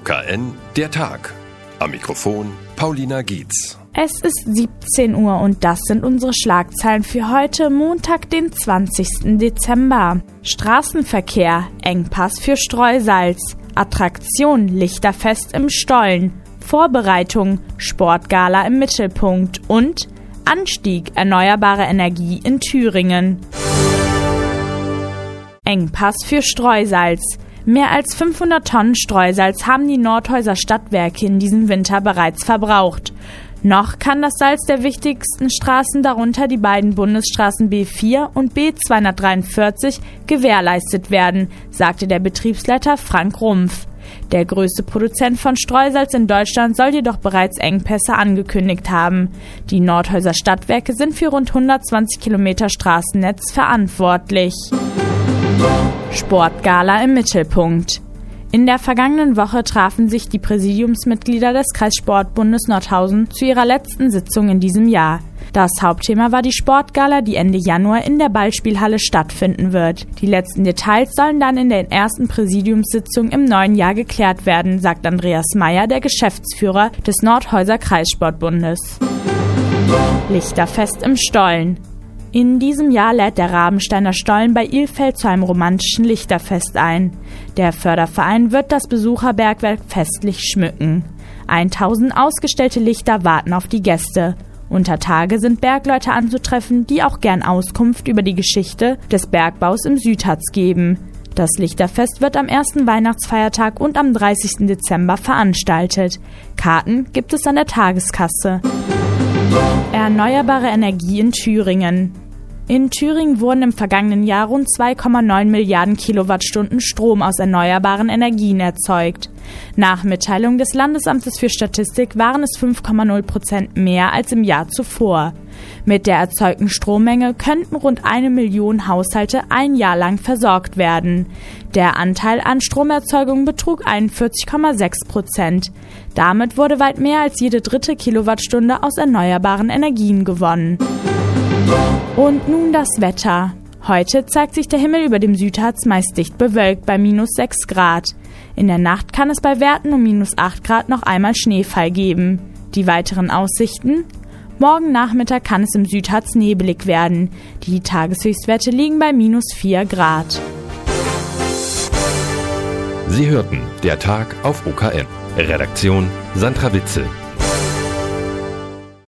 OKN, der Tag. Am Mikrofon Paulina Gietz. Es ist 17 Uhr und das sind unsere Schlagzeilen für heute, Montag, den 20. Dezember. Straßenverkehr, Engpass für Streusalz. Attraktion, Lichterfest im Stollen. Vorbereitung, Sportgala im Mittelpunkt. Und Anstieg erneuerbare Energie in Thüringen. Engpass für Streusalz. Mehr als 500 Tonnen Streusalz haben die Nordhäuser Stadtwerke in diesem Winter bereits verbraucht. Noch kann das Salz der wichtigsten Straßen, darunter die beiden Bundesstraßen B4 und B243, gewährleistet werden, sagte der Betriebsleiter Frank Rumpf. Der größte Produzent von Streusalz in Deutschland soll jedoch bereits Engpässe angekündigt haben. Die Nordhäuser Stadtwerke sind für rund 120 Kilometer Straßennetz verantwortlich. Sportgala im Mittelpunkt. In der vergangenen Woche trafen sich die Präsidiumsmitglieder des Kreissportbundes Nordhausen zu ihrer letzten Sitzung in diesem Jahr. Das Hauptthema war die Sportgala, die Ende Januar in der Ballspielhalle stattfinden wird. Die letzten Details sollen dann in der ersten Präsidiumssitzung im neuen Jahr geklärt werden, sagt Andreas Meyer, der Geschäftsführer des Nordhäuser Kreissportbundes. Lichterfest im Stollen. In diesem Jahr lädt der Rabensteiner Stollen bei Ilfeld zu einem romantischen Lichterfest ein. Der Förderverein wird das Besucherbergwerk festlich schmücken. 1000 ausgestellte Lichter warten auf die Gäste. Unter Tage sind Bergleute anzutreffen, die auch gern Auskunft über die Geschichte des Bergbaus im Südharz geben. Das Lichterfest wird am ersten Weihnachtsfeiertag und am 30. Dezember veranstaltet. Karten gibt es an der Tageskasse. Erneuerbare Energie in Thüringen. In Thüringen wurden im vergangenen Jahr rund 2,9 Milliarden Kilowattstunden Strom aus erneuerbaren Energien erzeugt. Nach Mitteilung des Landesamtes für Statistik waren es 5,0% mehr als im Jahr zuvor. Mit der erzeugten Strommenge könnten rund 1 Million Haushalte ein Jahr lang versorgt werden. Der Anteil an Stromerzeugung betrug 41,6%. Damit wurde weit mehr als jede dritte Kilowattstunde aus erneuerbaren Energien gewonnen. Und nun das Wetter. Heute zeigt sich der Himmel über dem Südharz meist dicht bewölkt bei -6 Grad. In der Nacht kann es bei Werten um -8 Grad noch einmal Schneefall geben. Die weiteren Aussichten? Morgen Nachmittag kann es im Südharz nebelig werden. Die Tageshöchstwerte liegen bei -4 Grad. Sie hörten der Tag auf OKN. Redaktion Sandra Witzel.